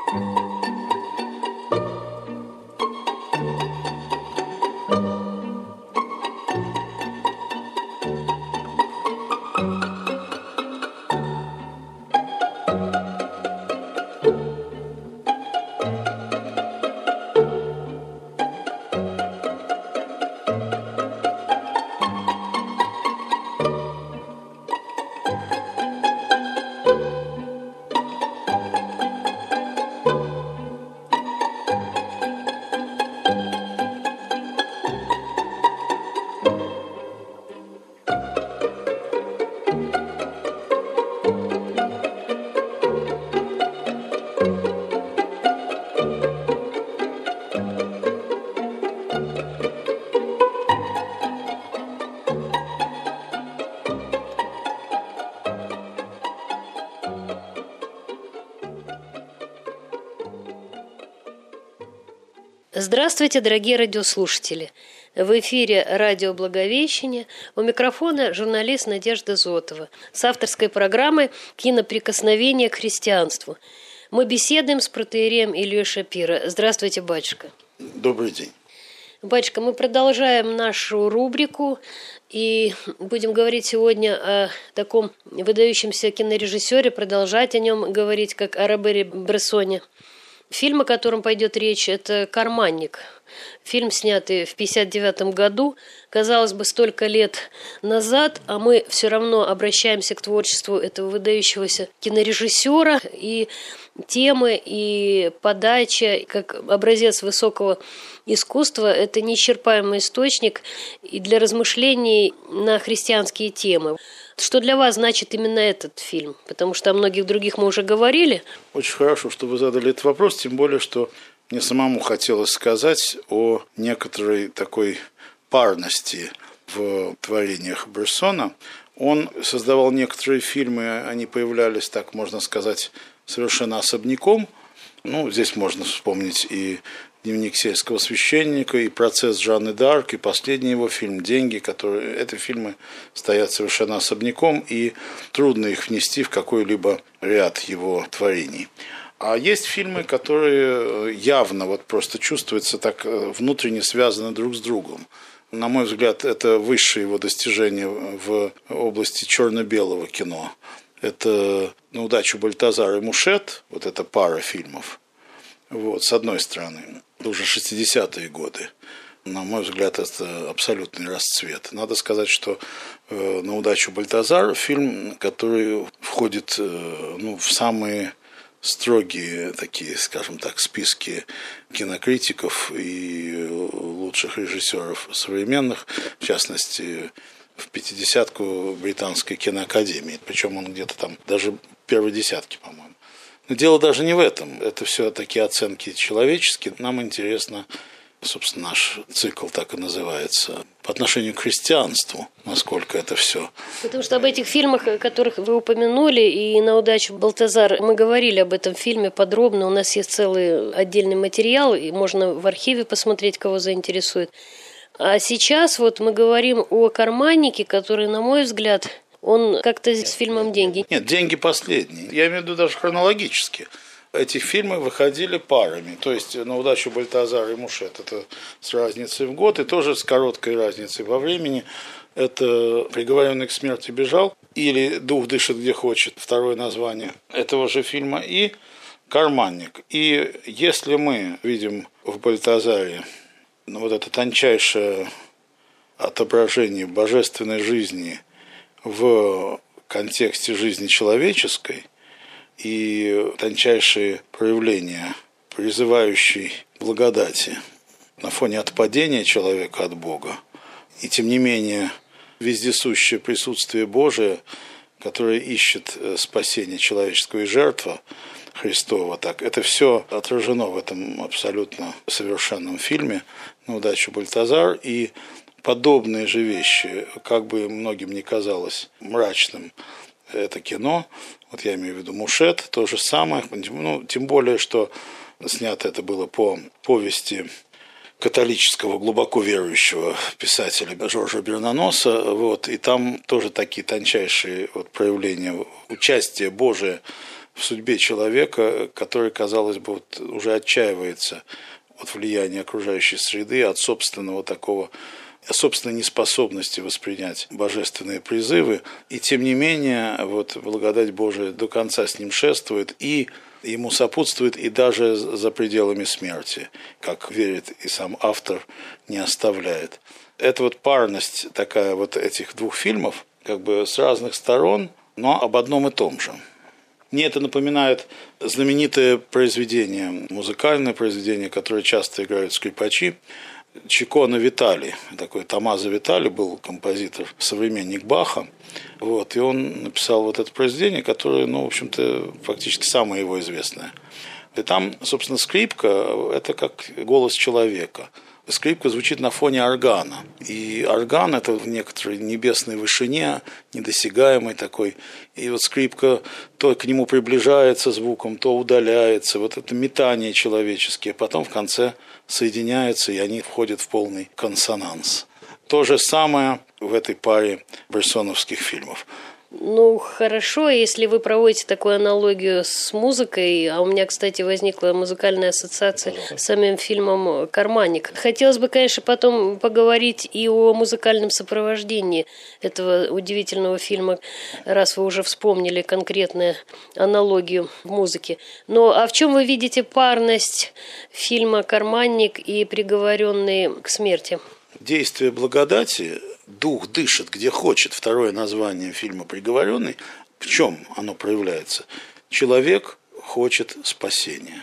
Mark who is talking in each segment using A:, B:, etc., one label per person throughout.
A: Здравствуйте, дорогие радиослушатели! В эфире радио «Благовещение». У микрофона журналист Надежда Зотова с авторской программой «Киноприкосновение к христианству». Мы беседуем с протоиереем Ильей Шапиро. Здравствуйте, батюшка.
B: Добрый день.
A: Батюшка, мы продолжаем нашу рубрику и будем говорить сегодня о таком выдающемся кинорежиссере, продолжать о нем говорить, как о Робере Брессоне. Фильм, о котором пойдет речь, это «Карманник». Фильм, снятый в 1959 году, казалось бы, столько лет назад, а мы все равно обращаемся к творчеству этого выдающегося кинорежиссера, и темы, и подача, как образец высокого искусства, это неисчерпаемый источник и для размышлений на христианские темы. Что для вас значит именно этот фильм? Потому что о многих других мы уже говорили.
B: Очень хорошо, что вы задали этот вопрос, тем более, что мне самому хотелось сказать о некоторой такой парности в творениях Брессона. Он создавал некоторые фильмы, они появлялись, так можно сказать, совершенно особняком. Здесь можно вспомнить и «Дневник сельского священника», и «Процесс Жанны д'Арк», и последний его фильм «Деньги», эти фильмы стоят совершенно особняком, и трудно их внести в какой-либо ряд его творений. А есть фильмы, которые явно просто чувствуются так внутренне связаны друг с другом. На мой взгляд, это высшее его достижение в области черно-белого кино. Это «На удачу Бальтазар и Мушет», вот эта пара фильмов. С одной стороны, уже 60-е годы. На мой взгляд, это абсолютный расцвет. Надо сказать, что «На удачу Бальтазар» фильм, который входит в самые строгие такие, скажем так, списки кинокритиков и лучших режиссеров современных, в частности, в 50-ку британской киноакадемии. Причем он где-то там даже в первой десятке, по-моему. Но дело даже не в этом. Это все такие оценки человеческие. Нам интересно, собственно, наш цикл так и называется, по отношению к христианству, насколько это все.
A: Потому что об этих фильмах, о которых вы упомянули, и «На удачу Бальтазар», мы говорили об этом фильме подробно. У нас есть целый отдельный материал, и можно в архиве посмотреть, кого заинтересует. А сейчас мы говорим о «Карманнике», который, на мой взгляд, он как-то с фильмом «Деньги».
B: Нет, «Деньги» последние. Я имею в виду даже хронологически. Эти фильмы выходили парами. То есть «На удачу Бальтазар и Мушет» – это с разницей в год, и тоже с короткой разницей во времени. Это «Приговоренный к смерти бежал» или «Дух дышит где хочет», второе название этого же фильма, и «Карманник». И если мы видим в Бальтазаре это тончайшее отображение божественной жизни в контексте жизни человеческой и тончайшие проявления, призывающие благодати на фоне отпадения человека от Бога, и тем не менее вездесущее присутствие Божие, которое ищет спасение человеческого и жертва Христова, так это все отражено в этом абсолютно совершенном фильме «На удачу Бальтазар», и подобные же вещи, как бы многим ни казалось мрачным это кино, я имею в виду «Мушет», то же самое, тем более, что снято это было по повести католического, глубоко верующего писателя Жоржа Бернаноса, и там тоже такие тончайшие проявления участия Божия в судьбе человека, который, казалось бы, вот уже отчаивается от влияния окружающей среды, от собственного такого, собственной неспособности воспринять божественные призывы. И тем не менее, вот благодать Божия до конца с ним шествует и ему сопутствует, и даже за пределами смерти, как верит и сам автор, не оставляет. Это вот парность такая вот этих двух фильмов, как бы с разных сторон, но об одном и том же. Мне это напоминает знаменитое произведение, музыкальное произведение, которое часто играют скрипачи, Чиконе Витали. Такой Томмазо Витали был композитор, современник Баха. Вот, и он написал вот это произведение, которое, в общем-то, фактически самое его известное. И там, собственно, скрипка – это как голос человека. Скрипка звучит на фоне органа. И орган – это в некоторой небесной вышине, недосягаемой такой. И вот скрипка то к нему приближается звуком, то удаляется. Вот это метание человеческие. Потом в конце соединяются, и они входят в полный консонанс. То же самое в этой паре брессоновских фильмов.
A: Хорошо, если вы проводите такую аналогию с музыкой, а у меня, кстати, возникла музыкальная ассоциация с самим фильмом «Карманник». Хотелось бы, конечно, потом поговорить и о музыкальном сопровождении этого удивительного фильма, раз вы уже вспомнили конкретную аналогию в музыке. А в чем вы видите парность фильма «Карманник» и «Приговоренный к смерти»?
B: Действие благодати, дух дышит, где хочет, второе название фильма «Приговоренный». В чем оно проявляется? Человек хочет спасения.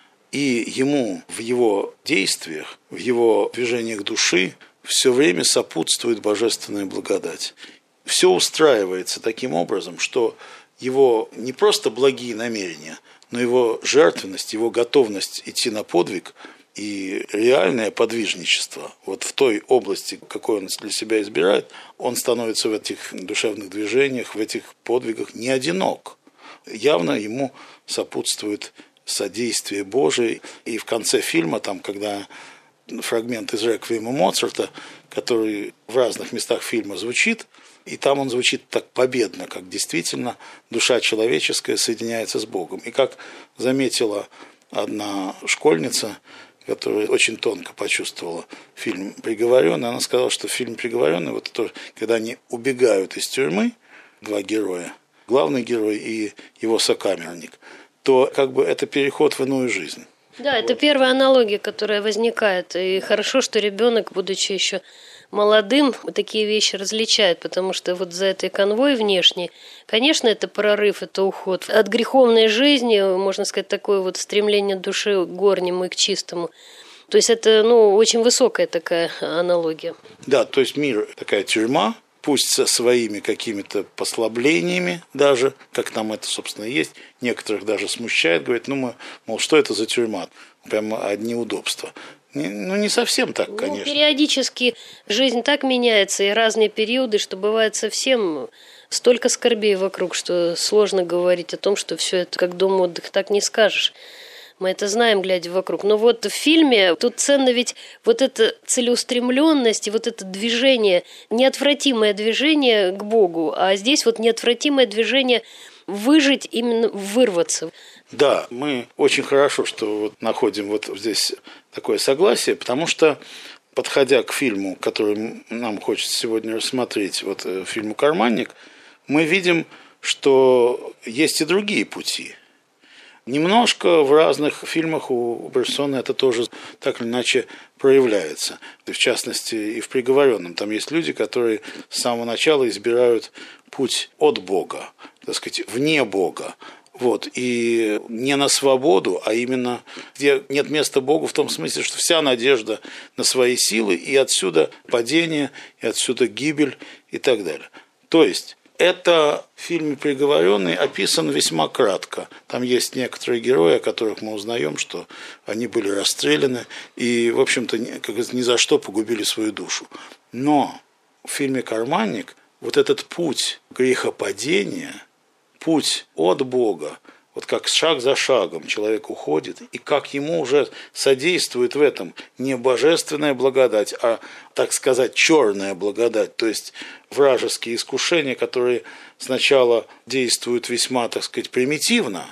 B: И ему в его действиях, в его движениях души все время сопутствует божественная благодать. Все устраивается таким образом, что его не просто благие намерения, но его жертвенность, его готовность идти на подвиг – и реальное подвижничество, вот в той области, какой он для себя избирает, он становится в этих душевных движениях, в этих подвигах не одинок. Явно ему сопутствует содействие Божие. И в конце фильма, там, когда фрагмент из «Реквиема» Моцарта, который в разных местах фильма звучит, и там он звучит так победно, как действительно душа человеческая соединяется с Богом. И как заметила одна школьница, которая очень тонко почувствовала фильм «Приговоренный», она сказала, что фильм «Приговоренный», вот то, когда они убегают из тюрьмы, два героя, главный герой и его сокамерник, то как бы это переход в иную жизнь.
A: Да, это первая аналогия, которая возникает. И хорошо, что ребенок, будучи еще молодым, такие вещи различает, потому что вот за этой конвой внешней, конечно, это прорыв, это уход от греховной жизни, можно сказать, такое вот стремление души к горнему и к чистому. То есть это, очень высокая такая аналогия.
B: Да, то есть мир такая тюрьма, пусть со своими какими-то послаблениями даже, как там это, собственно, есть, некоторых даже смущает, говорит, что это за тюрьма? Прямо одни удобства. Не совсем так, конечно.
A: Периодически жизнь так меняется, и разные периоды, что бывает совсем столько скорбей вокруг, что сложно говорить о том, что все это как дом отдых, так не скажешь. Мы это знаем, глядя вокруг. Но вот в фильме тут ценно ведь вот эта целеустремленность и вот это движение, неотвратимое движение к Богу, а здесь вот неотвратимое движение выжить, именно вырваться.
B: Да, мы очень хорошо, что вот находим вот здесь такое согласие, потому что, подходя к фильму, который нам хочется сегодня рассмотреть, вот фильму «Карманник», мы видим, что есть и другие пути. Немножко в разных фильмах у Брессона это тоже так или иначе проявляется. В частности, и в «Приговоренном». Там есть люди, которые с самого начала избирают путь от Бога, так сказать, вне Бога. Вот, и не на свободу, а именно где нет места Богу, в том смысле, что вся надежда на свои силы, и отсюда падение, и отсюда гибель, и так далее. То есть, это в фильме «Приговоренный» описан весьма кратко. Там есть некоторые герои, о которых мы узнаем, что они были расстреляны и, в общем-то, ни за что погубили свою душу. Но в фильме «Карманник» вот этот путь грехопадения, путь от Бога, вот как шаг за шагом человек уходит, и как ему уже содействует в этом не божественная благодать, а, так сказать, черная благодать, то есть вражеские искушения, которые сначала действуют весьма, так сказать, примитивно,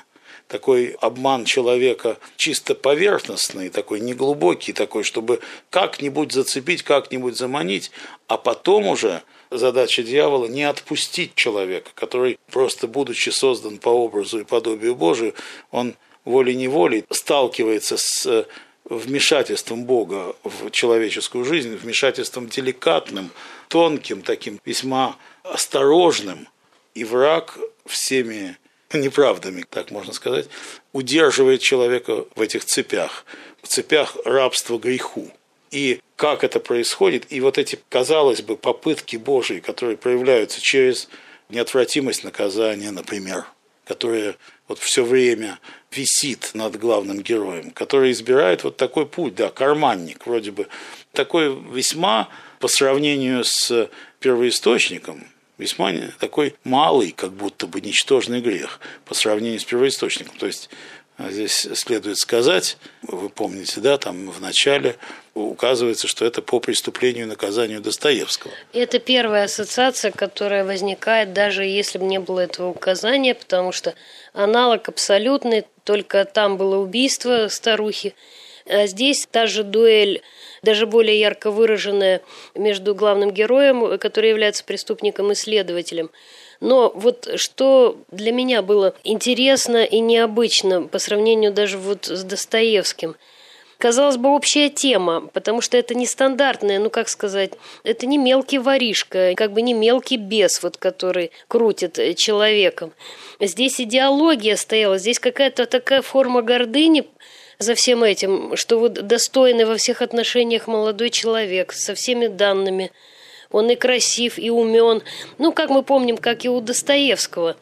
B: такой обман человека чисто поверхностный, такой неглубокий, такой, чтобы как-нибудь зацепить, как-нибудь заманить, а потом уже задача дьявола не отпустить человека, который, просто будучи создан по образу и подобию Божию, он волей-неволей сталкивается с вмешательством Бога в человеческую жизнь, вмешательством деликатным, тонким, таким весьма осторожным, и враг всеми неправдами, так можно сказать, удерживает человека в этих цепях, в цепях рабства греху. И как это происходит, и вот эти, казалось бы, попытки Божьи, которые проявляются через неотвратимость наказания, например, которая вот все время висит над главным героем, который избирает вот такой путь, да, карманник, вроде бы, такой весьма, по сравнению с первоисточником, весьма такой малый, как будто бы ничтожный грех по сравнению с первоисточником. То есть здесь следует сказать, вы помните, да, там в начале указывается, что это по преступлению и наказанию Достоевского.
A: Это первая ассоциация, которая возникает, даже если бы не было этого указания, потому что аналог абсолютный, только там было убийство старухи, а здесь та же дуэль, даже более ярко выраженная между главным героем, который является преступником, и следователем. Но вот что для меня было интересно и необычно по сравнению даже вот с Достоевским. Казалось бы, общая тема, потому что это нестандартная, ну как сказать, это не мелкий воришка, как бы не мелкий бес, вот, который крутит человеком. Здесь идеология стояла, здесь какая-то такая форма гордыни за всем этим, что вот достойный во всех отношениях молодой человек со всеми данными. Он и красив, и умен. Ну, как мы помним, как и у Достоевского.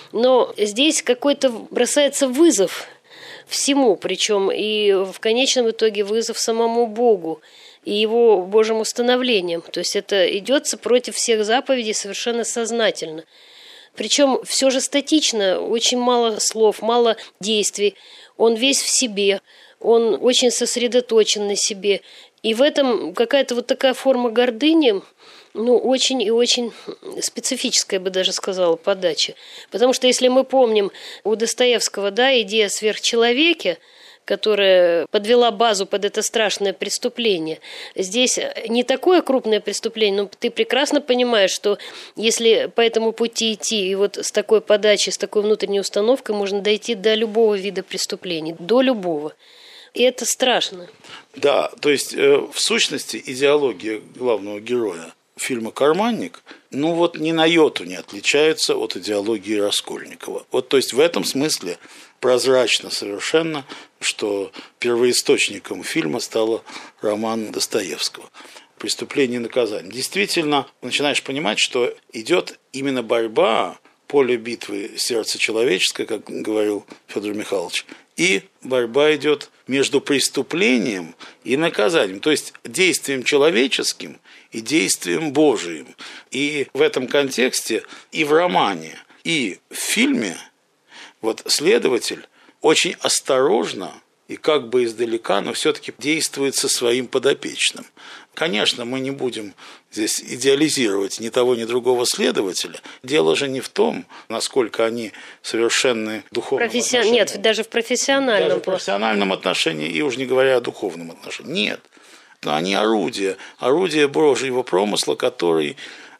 A: Но здесь какой-то бросается вызов всему, причем и в конечном итоге вызов самому Богу и его Божьим установлениям. То есть это идется против всех заповедей совершенно сознательно. Причем все же статично, очень мало слов, мало действий. Он весь в себе, он очень сосредоточен на себе. И в этом какая-то вот такая форма гордыни, ну, очень и очень специфическая, я бы даже сказала, подача. Потому что, если мы помним у Достоевского, да, идея о сверхчеловеке, которая подвела базу под это страшное преступление. Здесь не такое крупное преступление, но ты прекрасно понимаешь, что если по этому пути идти, и вот с такой подачей, с такой внутренней установкой можно дойти до любого вида преступлений, до любого. И это страшно.
B: Да, то есть в сущности идеология главного героя фильма «Карманник», ну вот ни на йоту не отличается от идеологии Раскольникова. Вот, то есть в этом смысле прозрачно совершенно, что первоисточником фильма стал роман Достоевского «Преступление и наказание». Действительно, начинаешь понимать, что идет именно борьба, поле битвы сердца человеческое, как говорил Федор Михайлович, и борьба идет между преступлением и наказанием, то есть действием человеческим и действием Божиим. И в этом контексте и в романе, и в фильме вот следователь очень осторожно и как бы издалека, но все-таки действует со своим подопечным. Конечно, мы не будем здесь идеализировать ни того, ни другого следователя. Дело же не в том, насколько они совершенны в духовном отношении.
A: Нет, даже в профессиональном.
B: Даже в профессиональном отношении, и уж не говоря о духовном отношении. Нет. Но они орудие Божьего промысла, который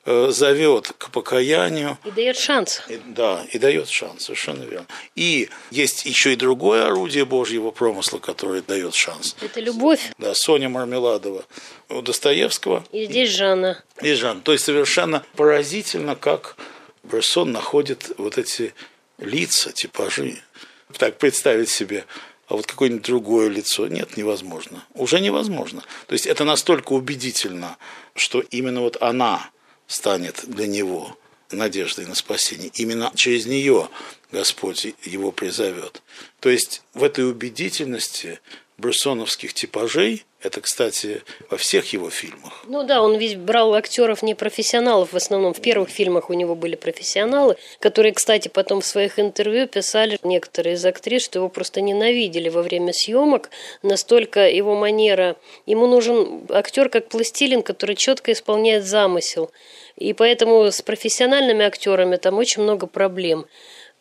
B: зовет к покаянию.
A: И дает шанс.
B: Да, и дает шанс, совершенно верно. И есть еще и другое орудие Божьего промысла, которое дает шанс.
A: Это любовь.
B: Да, Соня Мармеладова у Достоевского.
A: И здесь Жанна.
B: И Жанна. То есть совершенно поразительно, как Брессон находит вот эти лица, типажи. Так представить себе, а вот какое-нибудь другое лицо. Нет, невозможно. Уже невозможно. То есть это настолько убедительно, что именно вот она станет для него надеждой на спасение. Именно через нее Господь его призовет. То есть в этой убедительности брессоновских типажей, это, кстати, во всех его фильмах.
A: Ну да, он ведь брал актеров не профессионалов в основном. В первых фильмах у него были профессионалы, которые, кстати, потом в своих интервью писали, некоторые из актрис, что его просто ненавидели во время съемок. Настолько его манера... Ему нужен актер как пластилин, который четко исполняет замысел. И поэтому с профессиональными актерами там очень много проблем.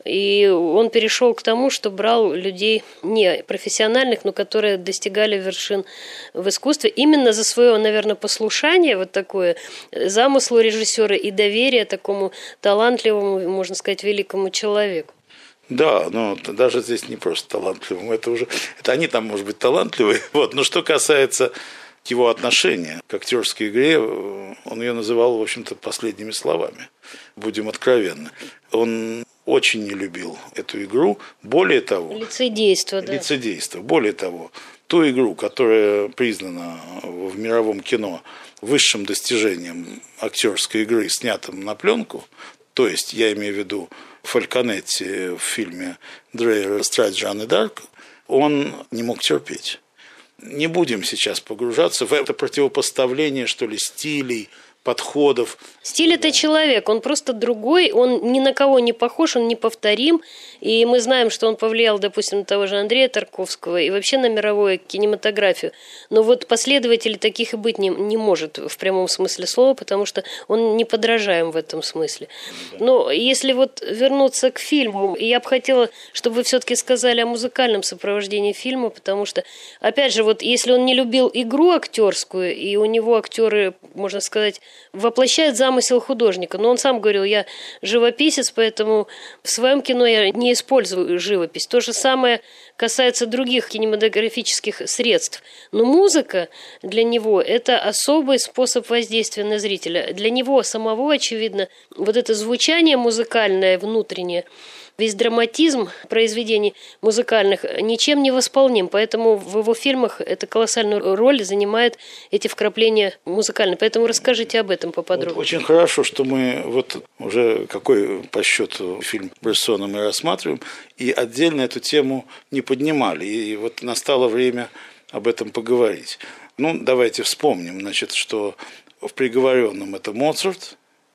A: И он перешел к тому, что брал людей не профессиональных, но которые достигали вершин в искусстве именно за свое, наверное, послушание вот такое, замыслу режиссера и доверие такому талантливому, можно сказать, великому человеку.
B: Да, но даже здесь не просто талантливым, это они там, может быть, талантливые. Вот. Но что касается его отношения к актерской игре, он ее называл, в общем-то, последними словами. Будем откровенны. Он очень не любил эту игру. Более того...
A: Лицедейство, да.
B: Лицедейство. Более того, ту игру, которая признана в мировом кино высшим достижением актерской игры, снятым на пленку, то есть, я имею в виду Фальконетти в фильме Дрейера «Страсть Жанны д'Арк», он не мог терпеть. Не будем сейчас погружаться в это противопоставление, что ли, стилей, подходов.
A: Стиль – это человек, он просто другой, он ни на кого не похож, он неповторим. И мы знаем, что он повлиял, допустим, на того же Андрея Тарковского и вообще на мировую кинематографию. Но вот последователей таких и быть не может в прямом смысле слова, потому что он неподражаем в этом смысле. Но если вот вернуться к фильму, я бы хотела, чтобы вы все-таки сказали о музыкальном сопровождении фильма, потому что, опять же, вот если он не любил игру актерскую, и у него актеры, можно сказать, воплощают замысел художника. Но он сам говорил, я живописец, поэтому в своем кино я не использую живопись. То же самое касается других кинематографических средств. Но музыка для него – это особый способ воздействия на зрителя. Для него самого, очевидно, вот это звучание музыкальное внутреннее, весь драматизм произведений музыкальных ничем не восполним, поэтому в его фильмах это колоссальную роль занимает эти вкрапления музыкальные. Поэтому расскажите об этом поподробнее.
B: Вот очень хорошо, что мы вот уже какой по счету фильм Брессона мы рассматриваем, и отдельно эту тему не поднимали. И вот настало время об этом поговорить. Ну, давайте вспомним, значит, что в «Приговоренном» это Моцарт,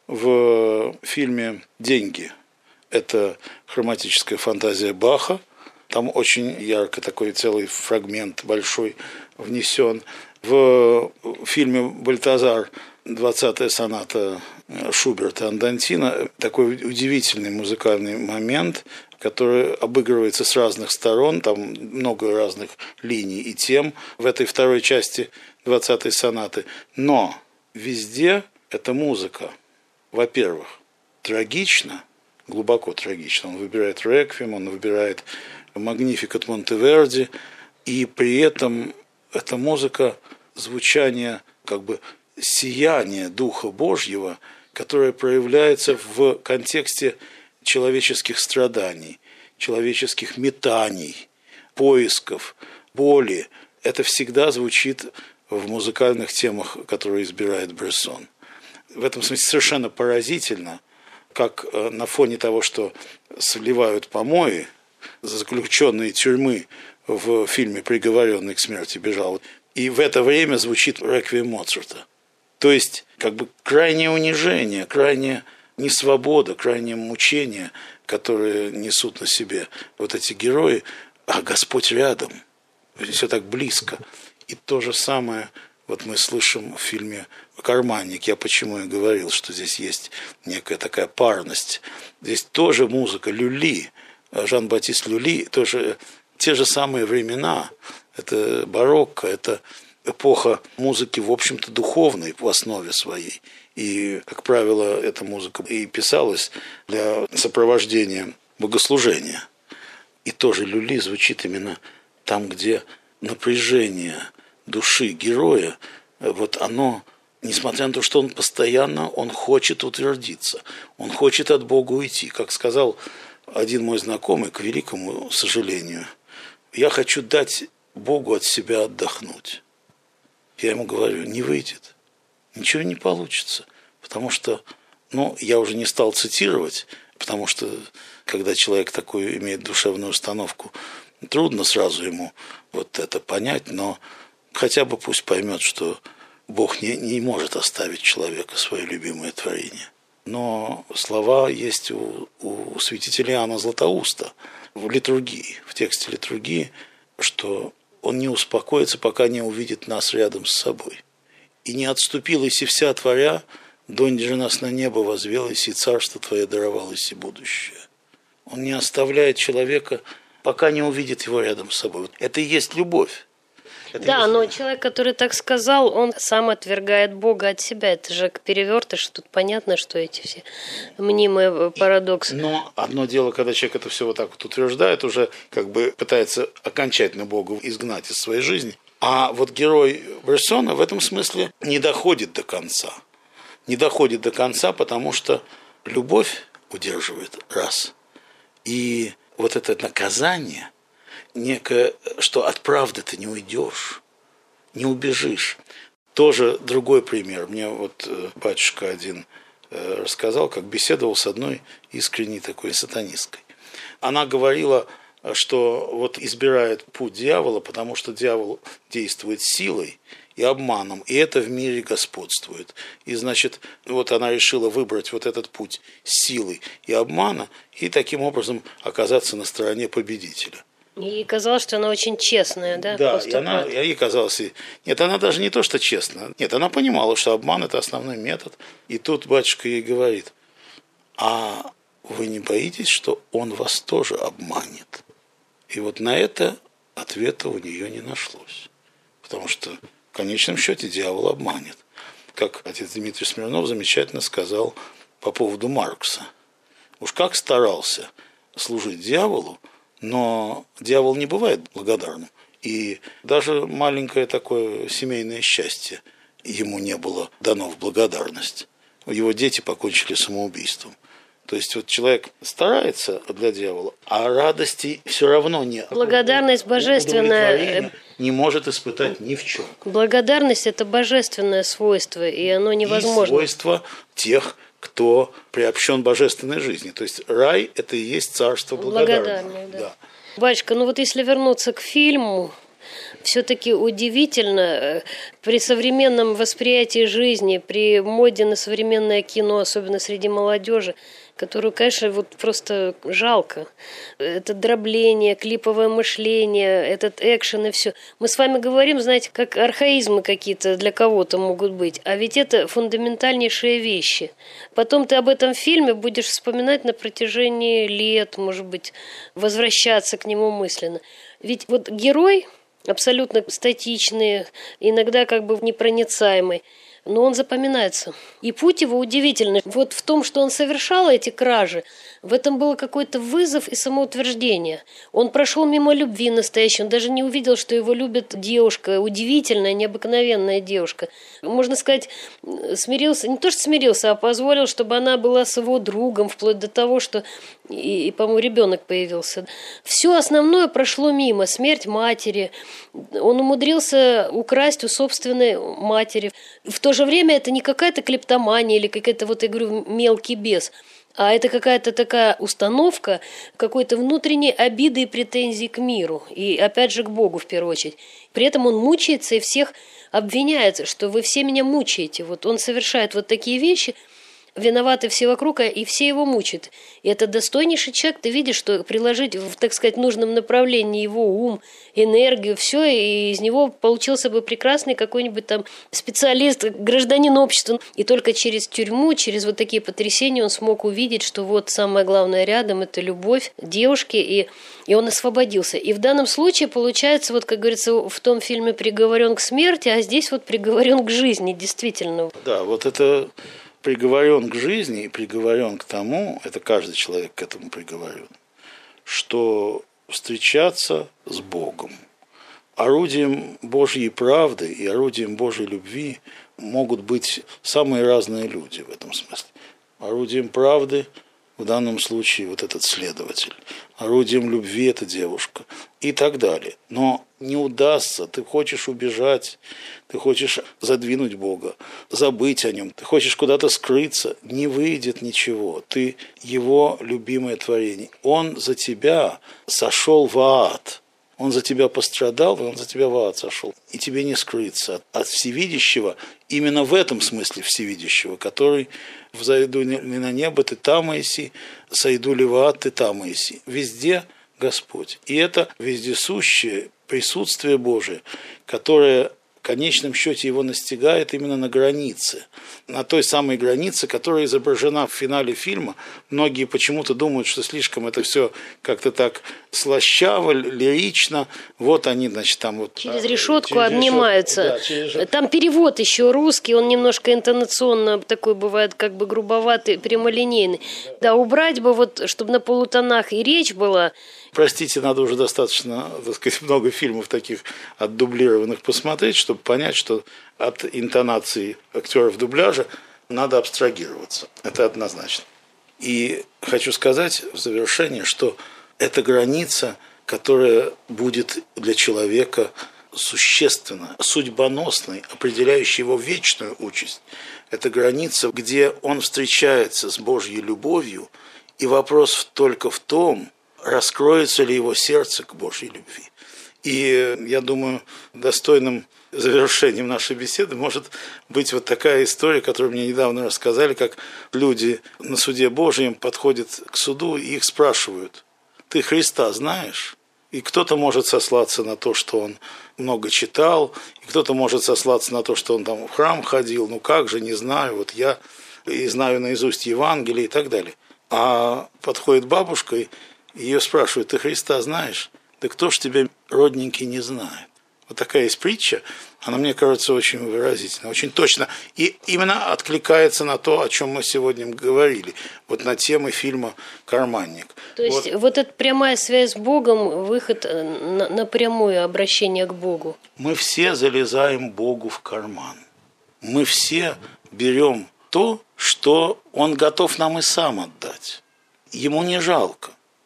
B: в фильме «Деньги» это хроматическая фантазия Баха. Там очень ярко такой целый фрагмент большой внесен. В фильме «Бальтазар» 20-я соната Шуберта Андантино такой удивительный музыкальный момент, который обыгрывается с разных сторон, там много разных линий и тем в этой второй части 20-й сонаты. Но везде эта музыка, во-первых, трагична, глубоко трагично. Он выбирает «Реквием», он выбирает «Магнификат» Монтеверди, и при этом эта музыка звучание, как бы сияние Духа Божьего, которое проявляется в контексте человеческих страданий, человеческих метаний, поисков, боли. Это всегда звучит в музыкальных темах, которые избирает Брессон. В этом смысле совершенно поразительно, как на фоне того, что сливают помои, заключенные тюрьмы в фильме «Приговоренный к смерти бежал», и в это время звучит «Реквием» Моцарта. То есть, как бы крайнее унижение, крайняя несвобода, крайнее мучение, которые несут на себе вот эти герои, а Господь рядом, все так близко. И то же самое вот мы слышим в фильме «Карманник». Я почему и говорил, что здесь есть некая такая парность. Здесь тоже музыка Люли, Жан-Батист Люли, тоже те же самые времена. Это барокко, это эпоха музыки, в общем-то, духовной в основе своей. И, как правило, эта музыка и писалась для сопровождения богослужения. И тоже Люли звучит именно там, где напряжение души героя, вот оно, несмотря на то, что он постоянно, он хочет утвердиться, он хочет от Бога уйти. Как сказал один мой знакомый, к великому сожалению, я хочу дать Богу от себя отдохнуть. Я ему говорю, не выйдет, ничего не получится, потому что, я уже не стал цитировать, потому что, когда человек такую имеет душевную установку, трудно сразу ему вот это понять, но хотя бы пусть поймет, что Бог не может оставить человека свое любимое творение. Но слова есть у святителя Иоанна Златоуста в литургии, в тексте литургии, что он не успокоится, пока не увидит нас рядом с собой. «И не отступил, иси вся творя, донде же нас на небо возвел, иси царство Твое даровал, иси будущее». Он не оставляет человека, пока не увидит его рядом с собой. Это и есть любовь.
A: Да, но человек, который так сказал, он сам отвергает Бога от себя. Это же перевертыш. Тут понятно, что эти все мнимые парадоксы.
B: Но одно дело, когда человек это все вот так вот утверждает, уже как бы пытается окончательно Бога изгнать из своей жизни. А вот герой Брессона в этом смысле не доходит до конца. Не доходит до конца, потому что любовь удерживает раз. И вот это наказание, некое, что от правды ты не уйдешь, не убежишь. Тоже другой пример. Мне вот батюшка один рассказал, как беседовал с одной искренней такой сатанисткой. Она говорила, что вот избирает путь дьявола, потому что дьявол действует силой и обманом, и это в мире господствует. И, значит, вот она решила выбрать вот этот путь силы и обмана, и таким образом оказаться на стороне победителя.
A: И казалось, что она очень честная, да?
B: Да, и ей казалось... Нет, она даже не то, что честная. Нет, она понимала, что обман – это основной метод. И тут батюшка ей говорит, а вы не боитесь, что он вас тоже обманет? И вот на это ответа у нее не нашлось. Потому что в конечном счете дьявол обманет. Как отец Дмитрий Смирнов замечательно сказал по поводу Маркса. Уж как старался служить дьяволу, но дьявол не бывает благодарным. И даже маленькое такое семейное счастье ему не было дано в благодарность. Его дети покончили самоубийством. То есть вот человек старается для дьявола, а радости все равно нет.
A: Благодарность божественная
B: не может испытать ни в чем.
A: Благодарность – это божественное свойство, и оно невозможно.
B: И свойство тех, кто приобщен божественной жизни. То есть рай – это и есть царство благодарное.
A: Да. Батюшка, ну вот если вернуться к фильму, все-таки удивительно, при современном восприятии жизни, при моде на современное кино, особенно среди молодежи, которую, конечно, вот просто жалко. Это дробление, клиповое мышление, этот экшен и все. Мы с вами говорим, знаете, как архаизмы какие-то для кого-то могут быть, а ведь это фундаментальнейшие вещи. Потом ты об этом фильме будешь вспоминать на протяжении лет, может быть, возвращаться к нему мысленно. Ведь вот герой абсолютно статичный, иногда как бы непроницаемый, но он запоминается. И путь его удивительный. Вот в том, что он совершал эти кражи, в этом был какой-то вызов и самоутверждение. Он прошел мимо любви настоящей, он даже не увидел, что его любит девушка, удивительная, необыкновенная девушка. Можно сказать, смирился, не то что смирился, а позволил, чтобы она была с его другом, вплоть до того, что и по-моему, ребенок появился. Все основное прошло мимо. Смерть матери. Он умудрился украсть у собственной матери. В то же время это не какая-то клептомания или какая-то, вот я говорю, мелкий бес, а это какая-то такая установка какой-то внутренней обиды и претензий к миру. И опять же к Богу в первую очередь. При этом он мучается и всех обвиняет, что вы все меня мучаете. Вот он совершает вот такие вещи, виноваты все вокруг, и все его мучают. И это достойнейший человек, ты видишь, что приложить в, так сказать, нужном направлении его ум, энергию, все, и из него получился бы прекрасный какой-нибудь там специалист, гражданин общества. И только через тюрьму, через вот такие потрясения он смог увидеть, что вот самое главное рядом – это любовь девушки, и он освободился. И в данном случае получается, вот как говорится, в том фильме приговорен к смерти, а здесь вот приговорен к жизни, действительно.
B: Да, вот это... приговорен к жизни и приговорен к тому, это каждый человек к этому приговорен, что встречаться с Богом. Орудием Божьей правды и орудием Божьей любви могут быть самые разные люди в этом смысле. Орудием правды в данном случае вот этот следователь, орудием любви эта девушка и так далее. Но не удастся, ты хочешь убежать, ты хочешь задвинуть Бога, забыть о Нем, ты хочешь куда-то скрыться, не выйдет ничего, ты Его любимое творение. Он за тебя сошел в ад, Он за тебя пострадал, и Он за тебя в ад сошел. И тебе не скрыться от Всевидящего, именно в этом смысле Всевидящего, который «взойду ли на небо, ты там иси, сойду ли в ад, ты там иси». Везде Господь. И это вездесущее присутствие Божие, которое в конечном счете его настигает именно на границе. На той самой границе, которая изображена в финале фильма. Многие почему-то думают, что слишком это все как-то так слащаво, лирично. Вот они, значит, там вот...
A: Через решетку обнимаются. Да, там перевод еще русский, он немножко интонационно такой бывает, как бы грубоватый, прямолинейный. Да, убрать бы вот, чтобы на полутонах и речь была.
B: Простите, надо уже достаточно, так сказать, много фильмов таких отдублированных посмотреть, чтобы понять, что от интонации актеров дубляжа надо абстрагироваться. Это однозначно. И хочу сказать в завершение, что эта граница, которая будет для человека существенно, судьбоносной, определяющей его вечную участь, это граница, где он встречается с Божьей любовью, и вопрос только в том, раскроется ли его сердце к Божьей любви. И я думаю, достойным завершением нашей беседы может быть вот такая история, которую мне недавно рассказали, как люди на суде Божьем подходят к суду и их спрашивают: «Ты Христа знаешь?» И кто-то может сослаться на то, что он много читал, и кто-то может сослаться на то, что он там в храм ходил, ну как же, не знаю, вот я и знаю наизусть Евангелие и так далее. А подходит бабушка, и ее спрашивают: «Ты Христа знаешь?» «Да кто ж тебя, родненький, не знает?» Вот такая есть притча, она, мне кажется, очень выразительна, очень точно. И именно откликается на то, о чем мы сегодня говорили, вот на темы фильма «Карманник».
A: То есть вот эта прямая связь с Богом, выход на прямое обращение к Богу.
B: Мы все залезаем Богу в карман. Мы все берем то, что Он готов нам и сам отдать. Ему не жалко,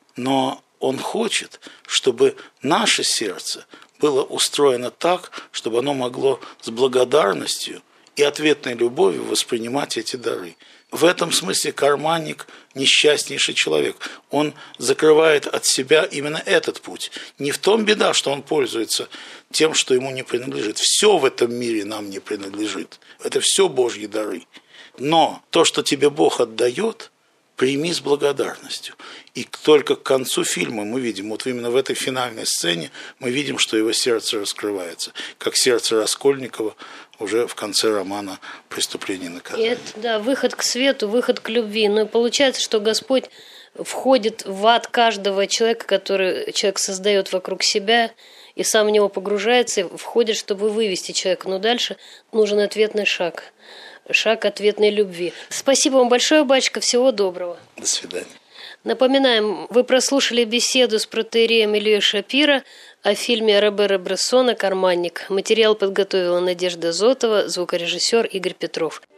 B: но Он хочет, чтобы наше сердце было устроено так, чтобы оно могло с благодарностью и ответной любовью воспринимать эти дары. В этом смысле карманник – несчастнейший человек. Он закрывает от себя именно этот путь. Не в том беда, что он пользуется тем, что ему не принадлежит. Все в этом мире нам не принадлежит. Это все Божьи дары. Но то, что тебе Бог отдает, прими с благодарностью. И только к концу фильма мы видим, вот именно в этой финальной сцене, мы видим, что его сердце раскрывается, как сердце Раскольникова уже в конце романа «Преступление и наказание».
A: Это, да, выход к свету, выход к любви. Но получается, что Господь входит в ад каждого человека, который человек создает вокруг себя, и сам в него погружается, и входит, чтобы вывести человека. Но дальше нужен ответный шаг. Шаг ответной любви. Спасибо вам большое, батюшка. Всего доброго.
B: До свидания.
A: Напоминаем, вы прослушали беседу с протоиереем Ильей Шапира о фильме Робера Брессона «Карманник». Материал подготовила Надежда Зотова, звукорежиссер Игорь Петров.